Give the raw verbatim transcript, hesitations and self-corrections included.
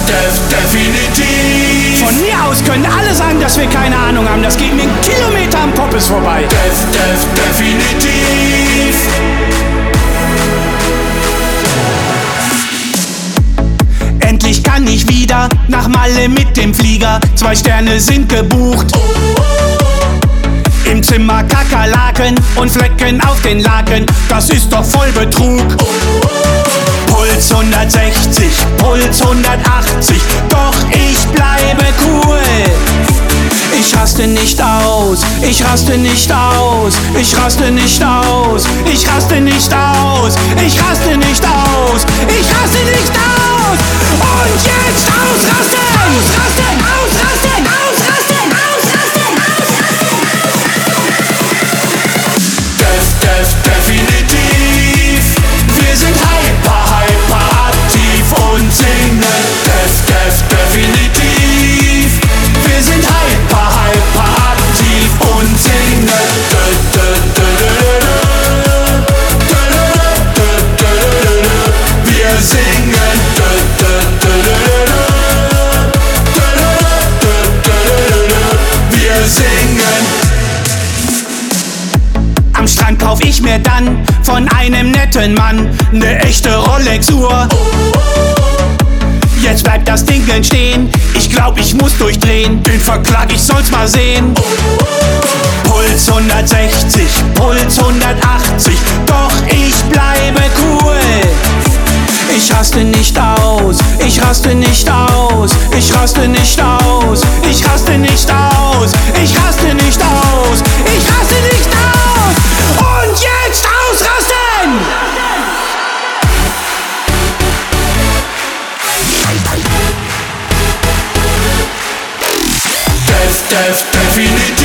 def, definitiv. Von mir aus können alle sagen, dass wir keine Ahnung haben. Das geht mir einen Kilometer am Poppes vorbei. Def, def, definitiv. Endlich kann ich wieder nach Malle mit dem Flieger. Zwei Sterne sind gebucht. Im Zimmer Kakerlaken und Flecken auf den Laken. Das ist doch voll Betrug. Puls hundertsechzig, Puls hundertachtzig, doch ich bleibe cool. Ich raste nicht aus, ich raste nicht aus, ich raste nicht aus, ich raste nicht aus, ich raste nicht aus, ich raste nicht aus. Und jetzt ausrasten! Ausrasten, ausrasten, ausrasten, ausrasten, ausrasten! Def, def, definitiv. Wir sind hyper, hyper aktiv und singen. Def, def, definitiv. Wir sind hyper, hyper aktiv und singen. Dö, dö, dö, dö, dö, dö, dö, dö, dö, dö. Wir singen. Dö, dö, dö, dö, dö, dö, dö, dö, dö. Wir singen. Am Strand kauf ich mir dann von einem netten Mann ne echte Rolex-Uhr. Jetzt bleibt das Ding stehen, ich glaub, ich muss durchdrehen. Den verklag, ich soll's mal sehen. Puls hundertsechzig, Puls hundertachtzig, doch ich bleibe cool. Ich raste nicht aus, ich raste nicht aus, ich raste nicht aus, ich raste nicht aus, ich raste nicht aus, ich raste nicht aus. Und jetzt ausrasten! Def, def, definitiv.